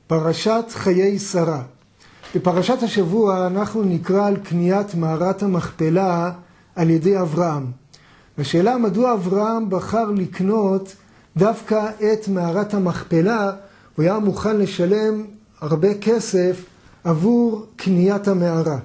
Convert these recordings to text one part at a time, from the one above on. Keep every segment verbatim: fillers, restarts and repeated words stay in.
פרשת חיי שרה. בפרשת השבוע אנחנו נקרא על קניית מערת המכפלה על ידי אברהם. השאלה מדוע אברהם בחר לקנות דווקא את מערת המכפלה, הוא היה מוכן לשלם הרבה כסף עבור קניית המערה.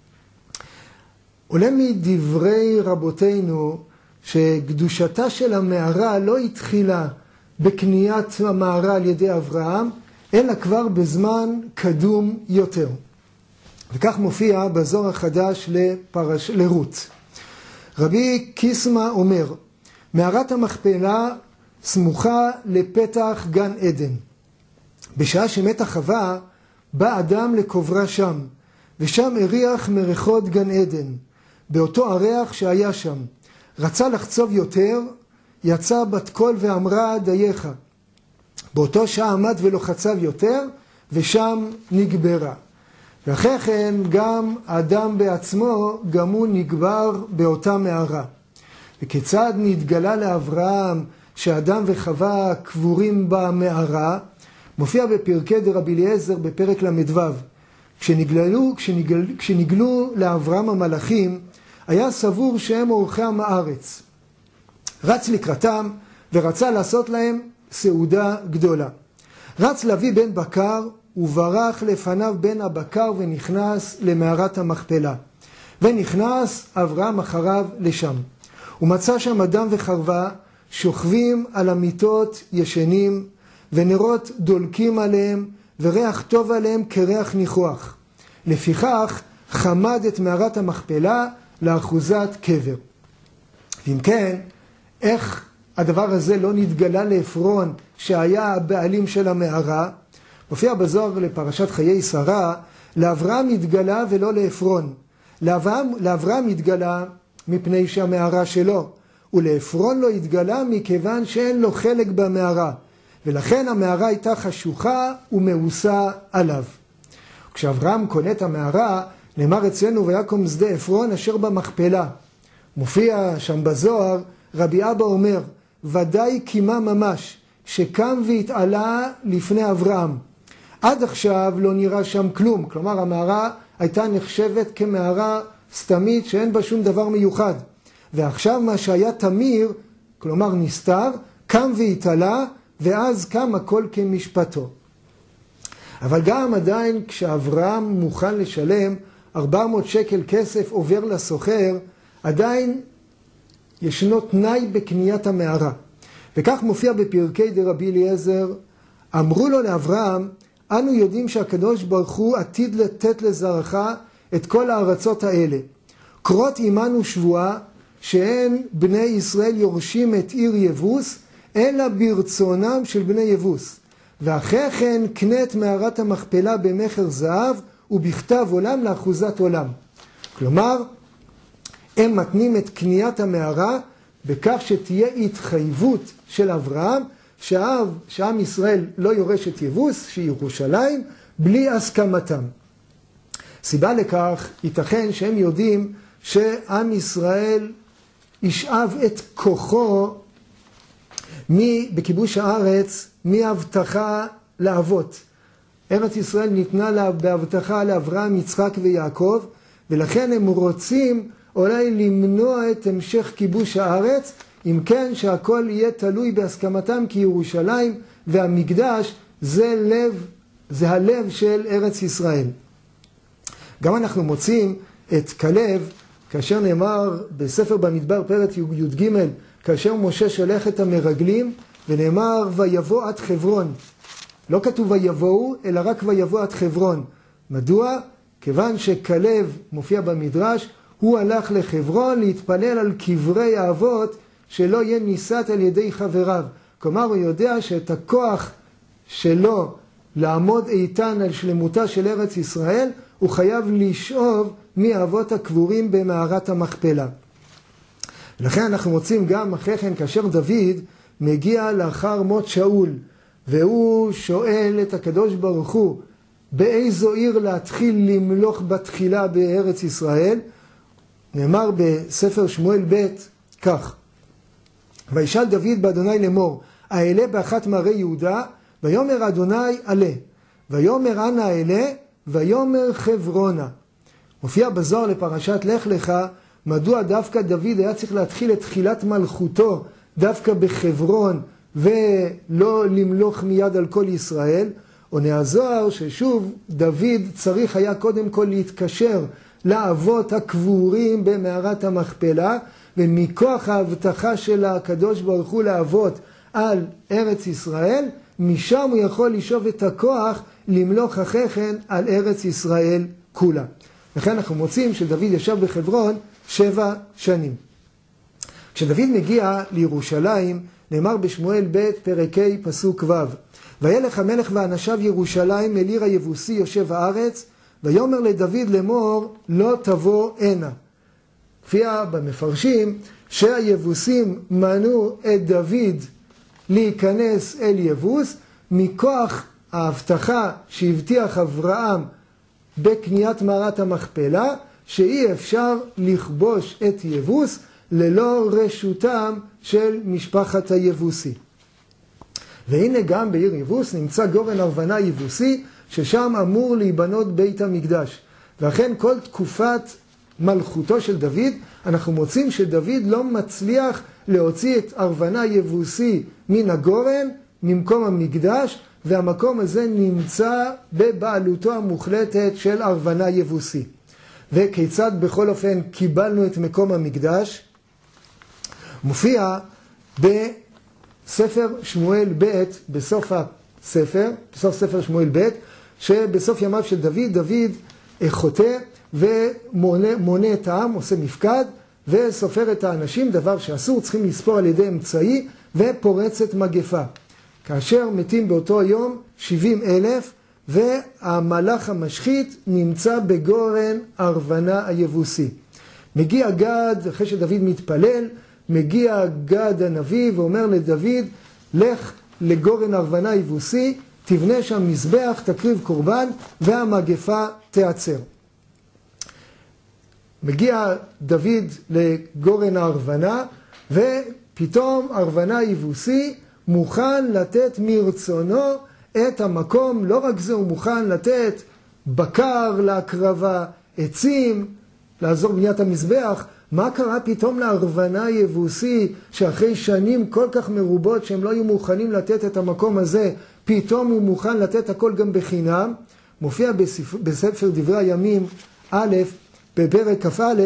עולה מדברי רבותינו שקדושתה של המערה לא התחילה בקניית המערה על ידי אברהם, אלא כבר בזמן קדום יותר. וכך מופיע בזוהר החדש לפרש... לרות. רבי קיסמא אומר, מערת המכפלה סמוכה לפתח גן עדן. בשעה שמתה חווה, בא אדם לקוברה שם, ושם הריח מריחות גן עדן. באותו הריח שהיה שם, רצה לחצוב יותר, יצא בת קול ואמרה דייך. באותו שעה עמד ולא חצב יותר, ושם נגברה. ואחרי כן גם האדם בעצמו, גם הוא נגבר באותה מערה. וכיצד נתגלה לאברהם שאדם וחווה קבורים במערה, מופיע בפרקי דרבי אליעזר בפרק למדו. כשנגלו, כשנגל, כשנגלו לאברהם המלאכים, היה סבור שהם אורחי עם הארץ. רץ לקראתם ורצה לעשות להם סעודה גדולה. רץ להביא בן בקר וברח לפניו בן הבקר ונכנס למערת המכפלה. ונכנס אברהם אחריו לשם. ומצא שם אדם וחרבה שוכבים על המיטות ישנים, ונרות דולקים עליהם, וריח טוב עליהם כריח ניחוח. לפיכך חמד את מערת המכפלה לאחוזת קבר. ואם כן, איך הדבר הזה לא נתגלה לעפרון שהיה הבעלים של המערה? מופיע בזוהר לפרשת חיי שרה, לאברהם התגלה ולא לעפרון. לאברהם, לאברהם התגלה מפני שהמערה שלו, ולעפרון לא התגלה מכיוון שאין לו חלק במערה, ולכן המערה הייתה חשוכה ומאוסה עליו. כשאברהם קונה את המערה, נאמר אצלנו ויקום שדה עפרון אשר במכפלה. מופיע שם בזוהר, רבי אבא אומר, ודאי קימה ממש, שקם והתעלה לפני אברהם. עד עכשיו לא נראה שם כלום, כלומר המערה הייתה נחשבת כמערה סתמית שאין בה שום דבר מיוחד. ועכשיו מה שהיה תמיר, כלומר נסתר, קם והתעלה, ואז קם הכל כמשפטו. אבל גם עדיין כשאברהם מוכן לשלם ארבע מאות שקל כסף עובר לסוחר, עדיין ישנו תנאי בקניית המערה. וכך מופיע בפרקי דרבי אליעזר, אמרו לו לאברהם, אנו יודעים שהקדוש ברוך הוא עתיד לתת לזרעך את כל הארצות האלה. קרות עמנו שבועה שאין בני ישראל יורשים את עיר יבוס, אלא ברצונם של בני יבוס. ואחרי כן קנה את מערת המכפלה במחר זהב ובכתב עולם לאחוזת עולם. כלומר, הם מתנים את קניית המערה בכך שתהיה התחייבות של אברהם, שעם, שעם ישראל לא יורש את יבוס, שהיא ירושלים, בלי הסכמתם. סיבה לכך, ייתכן שהם יודעים שעם ישראל ישאב את כוחו בכיבוש הארץ מהבטחה לאבות. ארץ ישראל ניתנה לה בהבטחה לאברהם, יצחק ויעקב, ולכן הם רוצים אולי למנוע את המשך כיבוש הארץ, אם כן שהכל יהיה תלוי בהסכמתם, כי ירושלים והמקדש זה לב, זה הלב של ארץ ישראל. גם אנחנו מוצאים את כלב, כאשר נאמר בספר במדבר פרק י"ג, כאשר משה שולח את המרגלים, ונאמר ויבוא עד חברון. לא כתוב ויבואו, אלא רק ויבוא עד חברון. מדוע? כיוון שכלב מופיע במדרש, הוא הלך לחברון להתפלל על קברי האבות, שלא יהיה ניסת על ידי חבריו. כלומר, הוא יודע שאת הכוח שלו לעמוד איתן על שלמותה של ארץ ישראל, הוא חייב לשאוב מאבות הקבורים במערת המכפלה. לכן אנחנו מוצאים גם אחרי כן, כאשר דוד מגיע לאחר מות שאול, והוא שואל את הקדוש ברוך הוא, באיזו עיר להתחיל למלוך בתחילה בארץ ישראל, נאמר בספר שמואל ב' כך, וישאל דוד באדוני לאמור, אעלה באחת מערי יהודה, ויאמר אדוני עלה. ויאמר אנה אלה, ויאמר חברונה. מופיע בזוהר לפרשת לך לך, מדוע דווקא דוד היה צריך להתחיל את תחילת מלכותו דווקא בחברון, ולא למלוך מיד על כל ישראל. עונה הזוהר ששוב דוד צריך היה קודם כל להתקשר לאבות הקבורים במערת המכפלה, ומכוח ההבטחה של הקדוש ברוך הוא לאבות על ארץ ישראל, משם הוא יכול לשאוב את הכוח למלוך אחרי כן על ארץ ישראל כולה. לכן אנחנו מוצאים שדוד ישב בחברון שבע שנים. כשדוד מגיע לירושלים, נאמר בשמואל ב' פרק ה' פסוק ו', וילך המלך ואנשיו ירושלים אל עיר היבוסי יושב הארץ, ויאמר לדוד לאמור לא תבוא הנה. מופיע במפרשים שהיבוסים מנעו את דוד להיכנס אל יבוס מכוח ההבטחה שהבטיח אברהם בקניית מערת המכפלה, שאי אפשר לכבוש את יבוס ללא רשותם של משפחת היבוסי. והנה גם בעיר יבוס נמצא גורן ארוונה יבוסי, ששם אמור להיבנות בית המקדש. ואכן כל תקופת מלכותו של דוד, אנחנו מוצאים שדוד לא מצליח להוציא את ארוונה יבוסי מן הגורן, ממקום המקדש, והמקום הזה נמצא בבעלותו המוחלטת של ארוונה יבוסי. וכיצד בכל אופן קיבלנו את מקום המקדש? מופיע בספר שמואל ב', בסוף הספר, בסוף ספר שמואל ב', שבסוף ימיו של דוד, דוד חוטא ומונה את העם, עושה מפקד, וסופר את האנשים, דבר שאסור, צריכים לספור על ידי אמצעי, ופורצת מגפה. כאשר מתים באותו יום שבעים אלף, והמלאך המשחית נמצא בגורן ארוונה היבוסי. מגיע גד, אחרי שדוד מתפלל, מגיע גד הנביא ואומר לדוד, לך לגורן ארוונה היבוסי, תבנה שם מזבח, תקריב קורבן, והמגפה תעצר. מגיע דוד לגורן ארוונה, ופתאום ארוונה היבוסי מוכן לתת מרצונו את המקום. לא רק זה, הוא מוכן לתת בקר להקרבה, עצים, לעזור בניית המזבח. מה קרה פתאום לארוונה היבוסי, שאחרי שנים כל כך מרובות שהם לא היו מוכנים לתת את המקום הזה, פתאום הוא מוכן לתת הכל גם בחינם? מופיע בספר, בספר דברי הימים א', בפרק כ"א,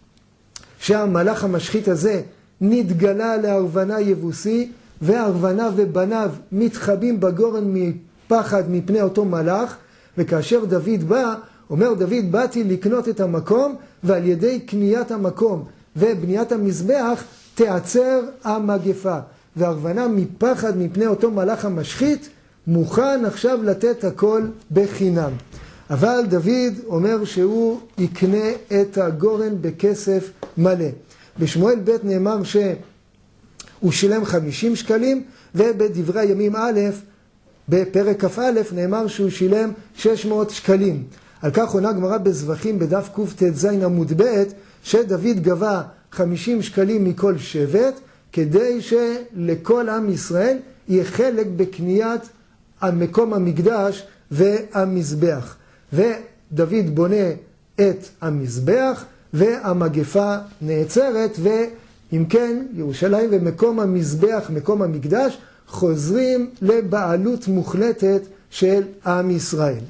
שהמלאך המשחית הזה נתגלה לארוונה יבוסי, וארוונה ובניו מתחבאים בגורן מפחד מפני אותו מלאך. וכאשר דוד בא, אומר דוד, באתי לקנות את המקום, ועל ידי קניית המקום ובניית המזבח תעצר המגפה. וארוונה מפחד מפני אותו מלאך המשחית מוכן עכשיו לתת הכל בחינם. אבל דוד אומר שהוא יקנה את הגורן בכסף מלא. בשמואל ב' נאמר שהוא שילם חמישים שקלים, ובדברי הימים א', בפרק כ"א נאמר שהוא שילם שש מאות שקלים. על כך עונה גמרא בזבחים בדף קט"ז עמוד ב', שדוד גבה חמישים שקלים מכל שבט, כדי שלכל עם ישראל יהיה חלק בקניית מקום המקדש והמזבח. ודוד בונה את המזבח, והמגפה נעצרת, ואם כן ירושלים ומקום המזבח, מקום המקדש, חוזרים לבעלות מוחלטת של עם ישראל.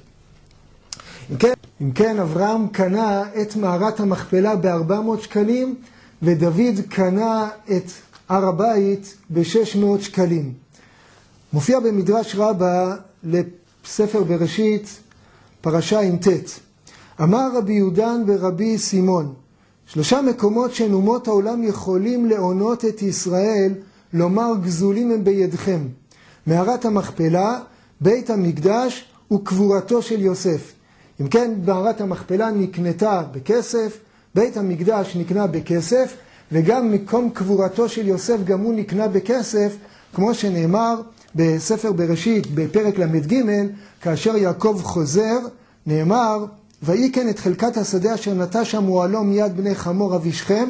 אם כן, אם כן אברהם קנה את מערת המכפלה ב-ארבע מאות שקלים, ודוד קנה את הר הבית ב-שש מאות שקלים. מופיע במדרש רבה לספר בראשית, פרשה עם ט', אמר רבי יהודן ורבי סימון, שלושה מקומות שהן אומות העולם יכולים לעונות את ישראל, לומר גזולים הם בידכם: מערת המכפלה, בית המקדש וקבורתו של יוסף. אם כן, מערת המכפלה נקנתה בכסף, בית המקדש נקנה בכסף, וגם מקום קבורתו של יוסף גם הוא נקנה בכסף, כמו שנאמר בספר בראשית בפרק למד ג', כאשר יעקב חוזר, נאמר, ויקן את חלקת השדה אשר נטע שם אוהלו מיד בני חמור אבי שכם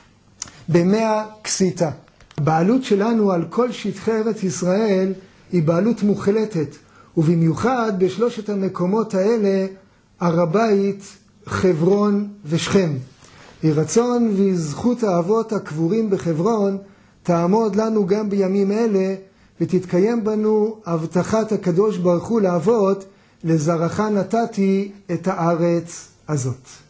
במאה כסיתה. בעלות שלנו על כל שטחי ארץ ישראל היא בעלות מוחלטת, ובמיוחד בשלושת המקומות האלה, הר הבית, חברון ושכם. יהי רצון וזכות האבות הקבורים בחברון תעמוד לנו גם בימים אלה, ותתקיים בנו הבטחת הקדוש ברוך הוא לאבות, לזרעך נתתי את הארץ הזאת.